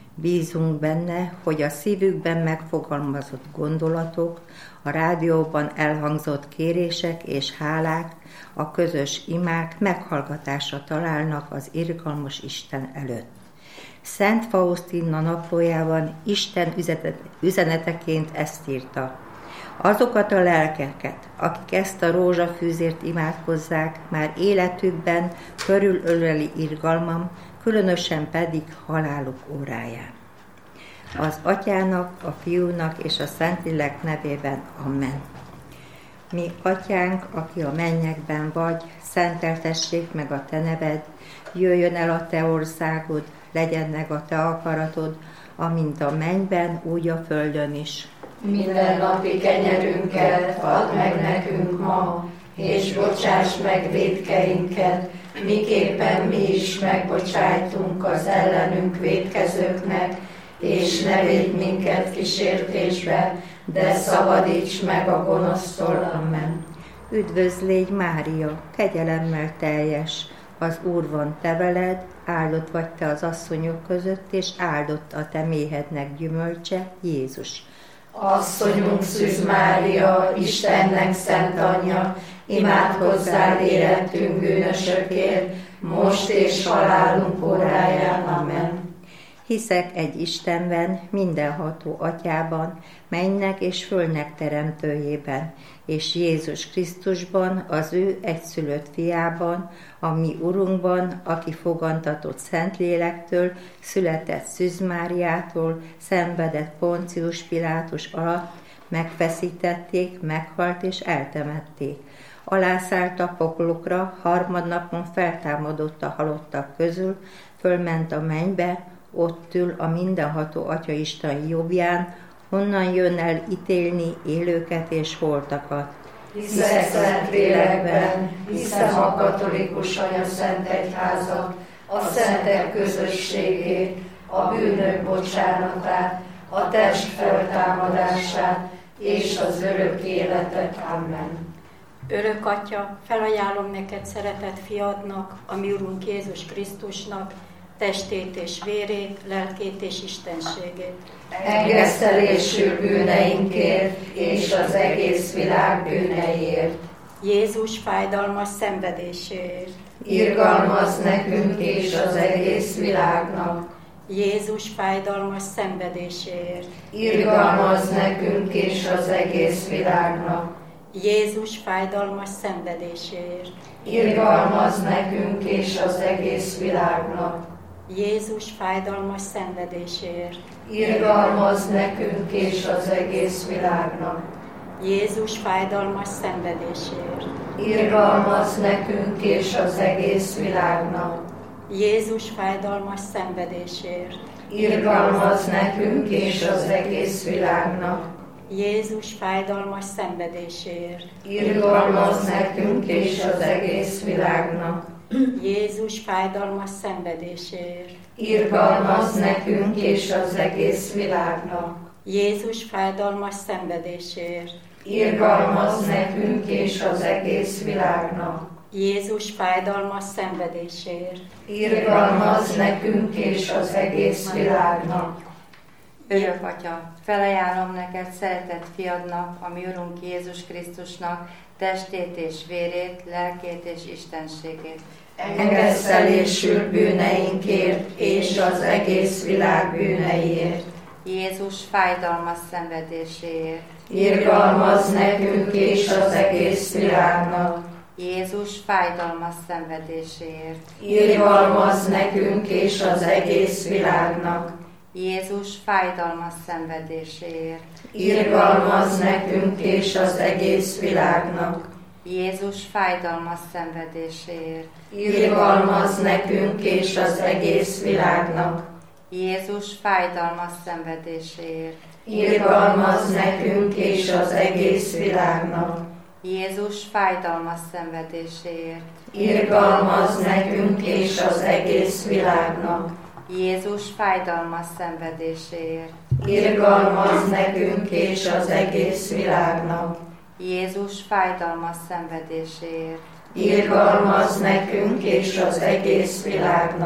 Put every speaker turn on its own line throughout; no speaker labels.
Bízunk benne, hogy a szívükben megfogalmazott gondolatok, a rádióban elhangzott kérések és hálák, a közös imák meghallgatásra találnak az irgalmas Isten előtt. Szent Faustina naplójában Isten üzeneteként ezt írta: azokat a lelkeket, akik ezt a rózsafűzért imádkozzák, már életükben körülöleli irgalmam, különösen pedig haláluk óráján. Az Atyának, a Fiúnak és a Szentlélek nevében. Amen. Mi, Atyánk, aki a mennyekben vagy, szenteltessék meg a te neved, jöjjön el a te országod, legyen meg a te akaratod, amint a mennyben, úgy a földön is.
Minden napi kenyerünket add meg nekünk ma, és bocsáss meg vétkeinket, miképpen mi is megbocsájtunk az ellenünk vétkezőknek, és ne védj minket kísértésbe, de szabadíts meg a gonosztól. Amen.
Üdvözl légy, Mária, kegyelemmel teljes, az Úr van te veled, áldott vagy te az asszonyok között, és áldott a te méhednek gyümölcse, Jézus.
Asszonyunk Szűz Mária, Istennek szent anyja, imádkozzál érettünk bűnösökért, most és halálunk óráján. Amen.
Hiszek egy Istenben, mindenható Atyában, mennynek és földnek teremtőjében, és Jézus Krisztusban, az ő egyszülött fiában, a mi Urunkban, aki fogantatott Szentlélektől, született Szűz Máriától, szenvedett Poncius Pilátus alatt, megfeszítették, meghalt és eltemették. Alászállt a poklokra, harmadnapon feltámadott a halottak közül, fölment a mennybe, ott ül a mindenható Atya Isten jobbján, honnan jön el ítélni élőket és holtakat.
Hiszek szent lélekben, hiszem a katolikus anyaszent egyházat, a szentek közösségét, a bűnök bocsánatát, a test feltámadását és az örök életet. Amen.
Örök Atya, felajánlom neked szeretett fiadnak, a mi Urunk Jézus Krisztusnak, testét és vérét, lelkét és istenségét.
Engesztelésül bűneinkért és az egész világ bűneiért.
Jézus fájdalmas szenvedéséért.
Irgalmazz nekünk és az egész világnak.
Jézus fájdalmas szenvedéséért.
Irgalmazz nekünk és az egész világnak.
Jézus fájdalmas szenvedéséért.
Irgalmazz nekünk és az egész világnak.
Jézus fájdalmas szenvedéséért.
Irgalmazz nekünk és az egész világnak.
Jézus fájdalmas szenvedéséért.
Irgalmazz nekünk és az egész világnak.
Jézus fájdalmas szenvedéséért.
Irgalmazz nekünk és az egész világnak.
Jézus fájdalmas szenvedéséért.
Irgalmazz nekünk és az egész világnak.
Jézus fájdalmas szenvedéséért.
Irgalmazz nekünk és az egész világnak.
Jézus fájdalmas szenvedéséért.
Irgalmazz nekünk és az egész világnak.
Jézus fájdalmas szenvedéséért.
Irgalmazz nekünk és az egész világnak.
Örök Atya, felajánlom neked szeretett fiadnak, a mi Urunk Jézus Krisztusnak, testét és vérét, lelkét és istenségét.
Engesztelésül bűneinkért és az egész világ bűneiért.
Jézus fájdalmas szenvedéséért.
Irgalmazz nekünk és az egész világnak.
Jézus fájdalmas szenvedéséért.
Irgalmazz nekünk és az egész világnak.
Jézus fájdalmas szenvedéséért.
Irgalmazz nekünk és az egész világnak.
Jézus fájdalmas szenvedéséért.
Irgalmazz nekünk és az egész világnak.
Jézus fájdalmas szenvedéséért.
Irgalmazz nekünk és az egész világnak.
Jézus fájdalmas szenvedéséért.
Irgalmazz nekünk és az egész világnak.
Jézus fájdalmas szenvedéséért.
Irgalmazz nekünk és az egész világnak.
Jézus fájdalmas szenvedéséért.
Irgalmazz nekünk és az egész világnak.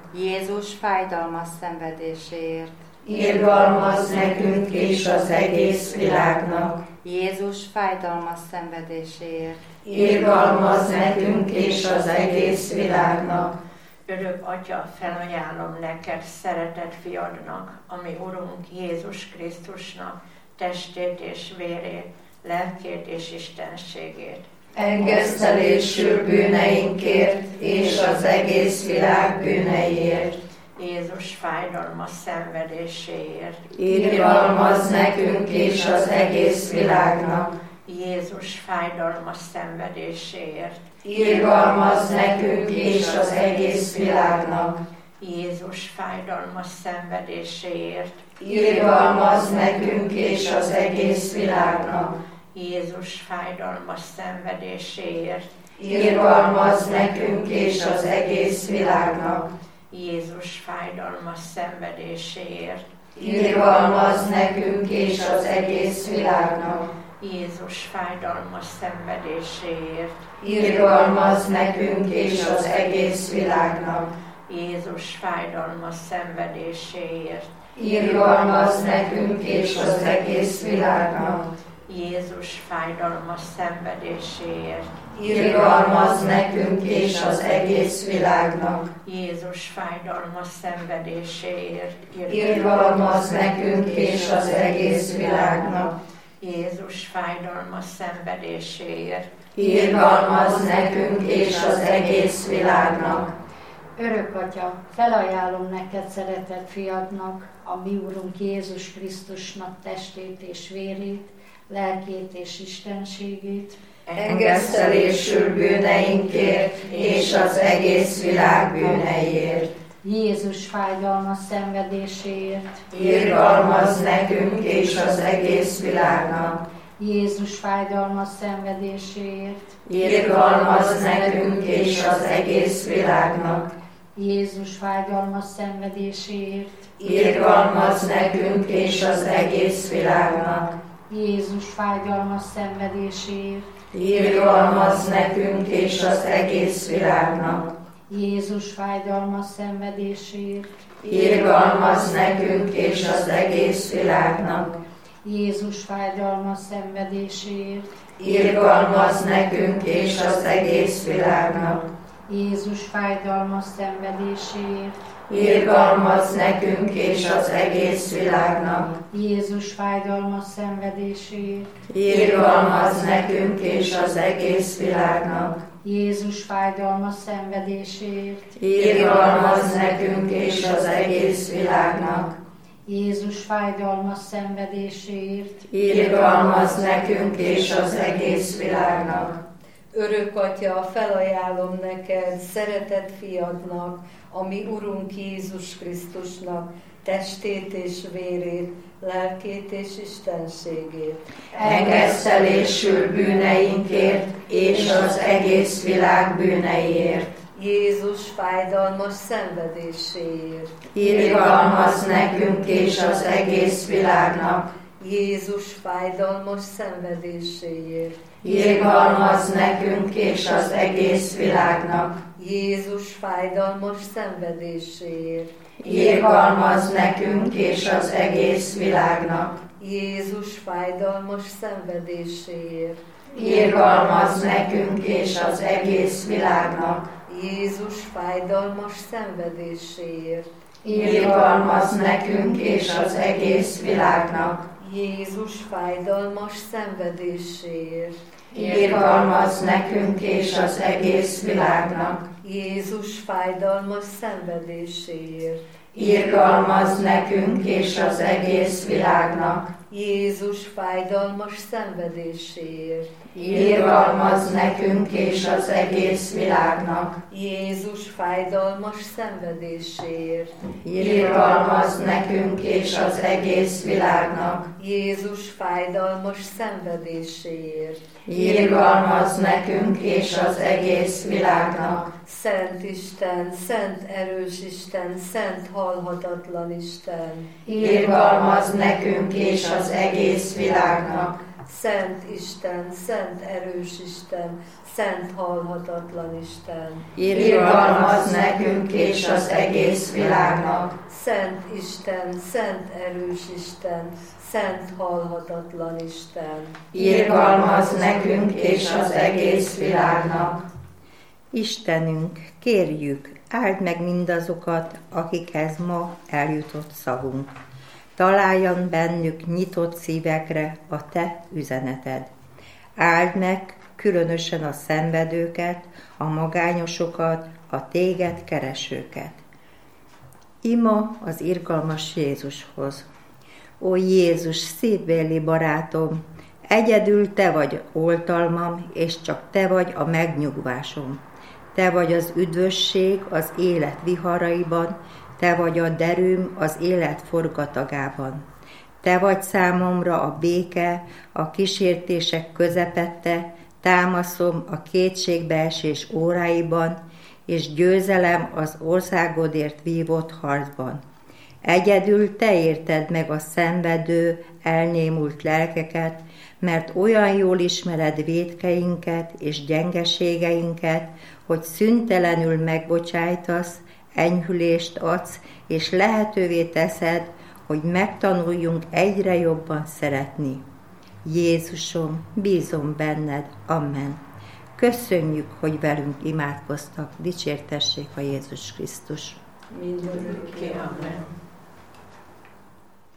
Jézus fájdalmas szenvedéséért.
Irgalmazz nekünk és az egész világnak.
Jézus fájdalmas szenvedéséért.
Irgalmazz nekünk és az egész világnak.
Örök Atya, felajánlom neked, szeretett fiadnak, ami Urunk Jézus Krisztusnak, testét és vérét, lelkét és istenségét.
Engesztelésül bűneinkért és az egész világ bűneiért.
Jézus fájdalmas szenvedéséért.
Irgalmazz nekünk és az egész világnak.
Jézus fájdalmas szenvedéséért.
Irgalmazz nekünk és az egész világnak.
Jézus fájdalmas szenvedéséért.
Irgalmazz nekünk és az egész világnak.
Jézus fájdalmas szenvedéséért.
Irgalmazz nekünk és az egész világnak.
Jézus fájdalmas szenvedéséért.
Irgalmazz nekünk és az egész világnak.
Jézus fájdalmas szenvedéséért.
Irgalmazz nekünk és az egész világnak.
Jézus fájdalmas szenvedéséért.
Irgalmazz nekünk és az egész világnak.
Jézus fájdalmas szenvedéséért.
Irgalmazz nekünk és az egész világnak.
Jézus fájdalmas szenvedéséért.
Irgalmazz nekünk és az egész világnak.
Jézus fájdalmas szenvedéséért.
Irgalmazz nekünk és az egész világnak.
Örök Atya, felajánlom neked, szeretett fiadnak, a mi Urunk Jézus Krisztusnak testét és vérét, lelkét és istenségét.
Engesztelésül bűneinkért és az egész világ bűneiért.
Jézus fájdalmas szenvedéséért.
Irgalmazz nekünk és az egész világnak.
Jézus fájdalmas szenvedéséért.
Irgalmazz nekünk és az egész világnak.
Jézus fájdalmas szenvedéséért.
Irgalmazz nekünk és az egész világnak.
Jézus fájdalmas szenvedéséért.
Irgalmazz nekünk és az egész világnak.
Jézus fájdalmas szenvedéséért.
Irgalmazz nekünk és az egész világnak.
Jézus fájdalmas szenvedéséért.
Irgalmazz nekünk és az egész világnak.
Jézus fájdalmas szenvedéséért.
Irgalmazz nekünk és az egész világnak.
Jézus fájdalmas szenvedéséért.
Irgalmazz nekünk és az egész világnak.
Jézus fájdalmas szenvedéséért.
Irgalmazz nekünk és az egész világnak.
Jézus fájdalmas szenvedéséért.
Irgalmazz nekünk és az egész világnak.
Örök Atya, felajánlom neked, szeretett fiadnak, a mi Urunk Jézus Krisztusnak, testét és vérét, lelkét és istenségét.
Engesztelésül bűneinkért és az egész világ bűneiért.
Jézus fájdalmas szenvedéséért.
Irgalmazz nekünk és az egész világnak.
Jézus fájdalmas szenvedéséért.
Irgalmazz nekünk és az egész világnak.
Jézus fájdalmas szenvedéséért.
Irgalmazz nekünk és az egész világnak.
Jézus fájdalmas szenvedéséért.
Irgalmazz nekünk és az egész világnak.
Jézus fájdalmas szenvedéséért.
Irgalmazz nekünk és az egész világnak.
Jézus fájdalmas szenvedéséért.
Irgalmazz nekünk és az egész világnak.
Jézus fájdalmas szenvedéséért.
Irgalmazz nekünk és az egész világnak.
Jézus fájdalmas szenvedéséért.
Irgalmazz nekünk és az egész világnak.
Jézus fájdalmas szenvedéséért.
Irgalmazz nekünk és az egész világnak.
Jézus fájdalmas szenvedéséért.
Irgalmazz nekünk és az egész világnak.
Szent Isten, szent erős Isten, szent halhatatlan Isten.
Irgalmazz nekünk és az egész világnak.
Szent Isten, szent erős Isten, szent halhatatlan Isten.
Irgalmazz nekünk és az egész világnak.
Szent Isten, szent erős Isten, szent halhatatlan Isten.
Irgalmazz nekünk és az egész világnak.
Istenünk, kérjük, áld meg mindazokat, akikhez ma eljutott szavunk. Találjon bennük nyitott szívekre a Te üzeneted. Áld meg különösen a szenvedőket, a magányosokat, a Téged keresőket. Ima az irgalmas Jézushoz. Ó Jézus, szívbéli barátom, egyedül Te vagy oltalmam, és csak Te vagy a megnyugvásom. Te vagy az üdvösség az élet viharaiban, Te vagy a derűm az élet forgatagában. Te vagy számomra a béke, a kísértések közepette, támaszom a kétségbeesés óráiban, és győzelem az országodért vívott harcban. Egyedül Te érted meg a szenvedő, elnémult lelkeket, mert olyan jól ismered vétkeinket és gyengeségeinket, hogy szüntelenül megbocsájtasz, enyhülést adsz, és lehetővé teszed, hogy megtanuljunk egyre jobban szeretni. Jézusom, bízom benned. Amen. Köszönjük, hogy velünk imádkoztak. Dicsértessék a Jézus Krisztus.
Mindörökké. Amen.